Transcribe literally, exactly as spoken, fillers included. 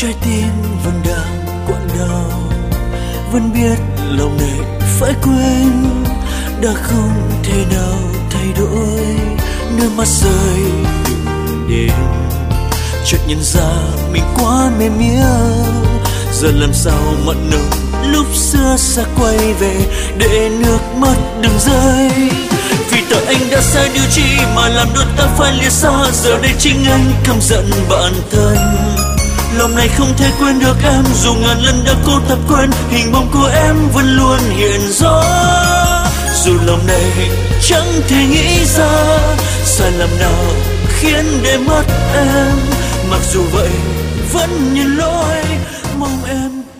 trái tim vẫn đang quặn đau, vẫn biết lòng này phải quên, đã không thể nào thay đổi. Nước mắt rơi từng đêm, chợt nhận ra mình quá mềm yếu, giờ làm sao mặn nồng lúc xưa xa quay về, để nước mắt đừng rơi. Vì tội anh đã sai điều chi mà làm đôi ta phải lìa xa, giờ đây chính anh căm giận bản thân. Lòng này không thể quên được em, dù ngàn lần đã cố tập quên, hình bóng của em vẫn luôn hiện rõ. Dù lòng này chẳng thể nghĩ ra sai lầm nào khiến để mất em, mặc dù vậy vẫn nhận lỗi, mong em